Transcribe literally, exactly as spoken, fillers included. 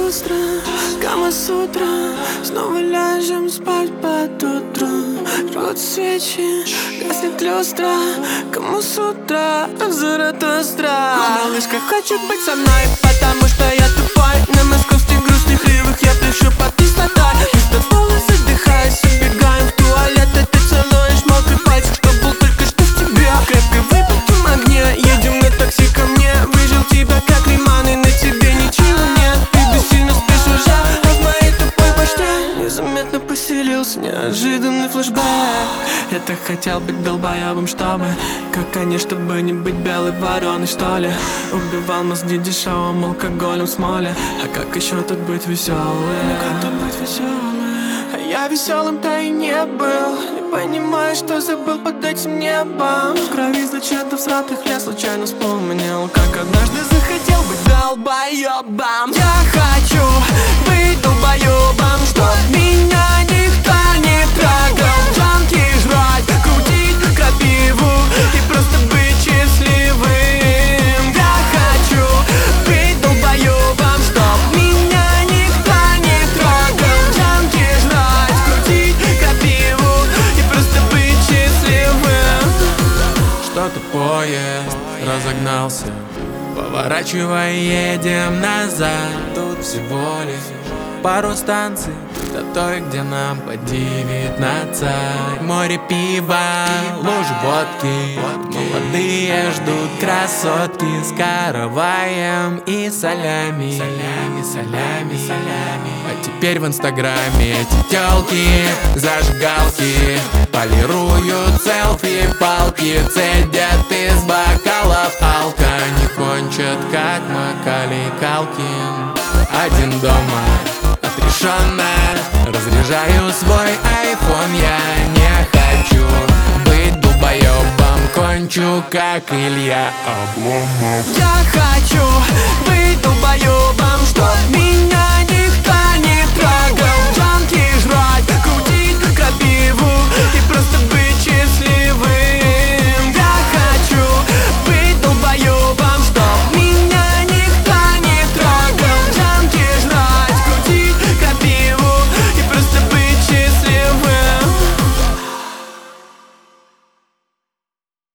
люстра, Кама-сутра. Снова ляжем спать под утро. Жгут свечи, гаснет люстра. Кому с утра Заратустра. Малышка хочет быть со мной, потому что я тупой. На московских грустных ривах я пишу под кислотой. Мы с тобой задыхаясь, убегаем в туалет. И ты целуешь мокрый пальчик, что был только что в тебе. Крепко выпитым огне, едем на такси ко мне. Выжил тебя как лиман, и на тебе ничего нет. Ты бессильно спишь уже, а в моей тупой башне незаметно поселился неожиданный флешбэк. Я так хотел быть долбоебом, чтобы, как они, чтобы не быть белой вороной, что ли. Убивал мозги дешевым алкоголем смоле. А как еще тут быть веселым? Ну как тут быть веселым? А я веселым-то и не был. Не понимаю, что забыл под этим небом. В крови зачем-то всратых я случайно вспомнил, как однажды захотел быть долбоебом. Я хочу быть долбоебом, чтоб меня никто не трогал. Джанки жрать, крутить крапиву и просто быть счастливым. Я хочу быть долбоебом, чтоб меня никто не трогал. Джанки жрать, крутить крапиву и просто быть счастливым. Что-то поезд разогнался, поворачивай, едем назад. Тут всего лишь пару станций до той, где нам по девятнадцать. Море пива, лужи водки, молодые ждут красотки с караваем и солями, солями, солями, солями. А теперь в инстаграме эти тёлки, зажигалки, полируют селфи, палки, цедят из бокалов алка. Не кончат, как Макалей Калкин. Один дома, отрешенно разряжаю свой айфон. Я не хочу быть долбоебом, кончу, как Илья Обломов. Я хочу